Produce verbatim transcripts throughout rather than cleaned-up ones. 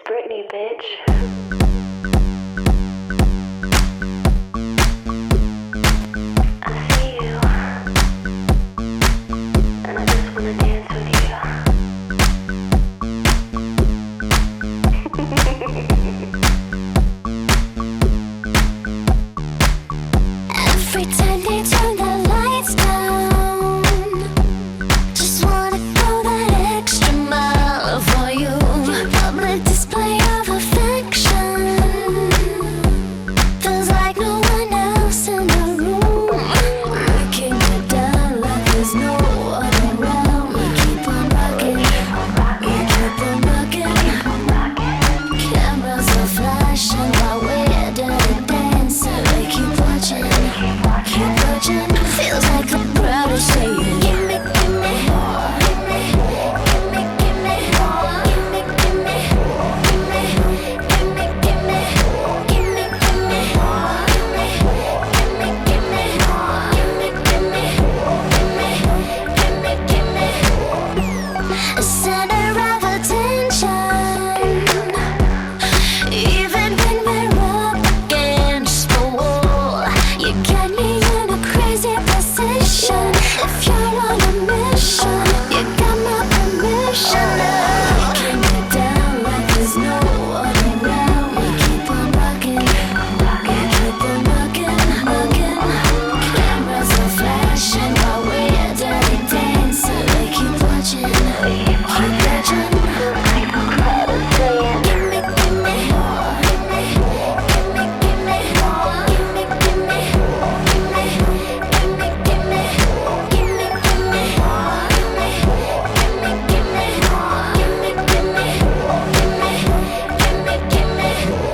Britney, bitch. I see you, and I just wanna dance with you. Every time they turn the lights down, just wanna go that extra mile for you. Public display of affection feels like no one else in the room. Breaking it down like there's no one around. We keep on rocking, we keep on rocking. Cameras are flashing while we're dirty dancing. They keep watching, keep watching. Feels like the crowd is saying, give me, give me more. Give me, give me, give me more. Give me, give me, give me, give me, give me, give me, give me more. Give me, give me, give me more. Give me, give me, give me, give me, give me. A center of attention, even when we're up against the wall. You get me in a crazy position. If you're on a mission, you got my permission. Breaking it down like there's no one around. We keep on rocking, we keep on rocking, rocking. Cameras are flashing while we're dirty dancing. They keep watching, keep watching. Give me, give me more. Give me, give me, give me more. Give me, give me, give me, give me, give me, give me, give me more. Give me, give me, give me more. Give me, give me, give me, give me, give me.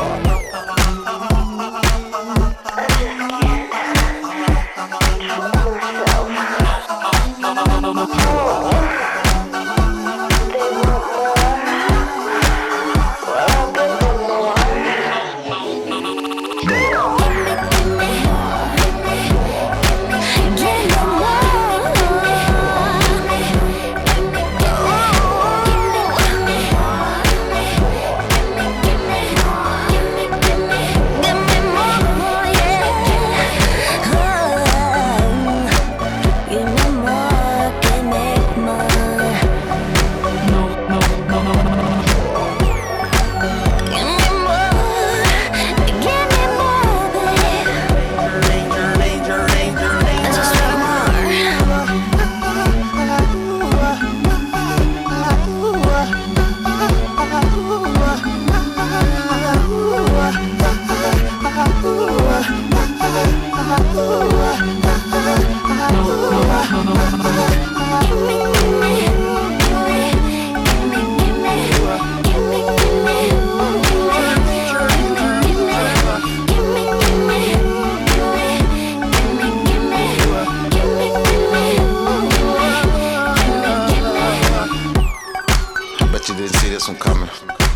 Bet you didn't see this one coming.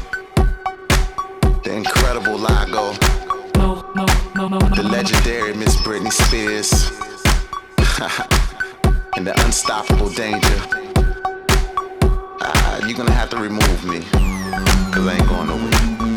The incredible Lago. The legendary Miss Britney Spears. And the unstoppable Danger. Ah, you're gonna have to remove me, cause I ain't going nowhere.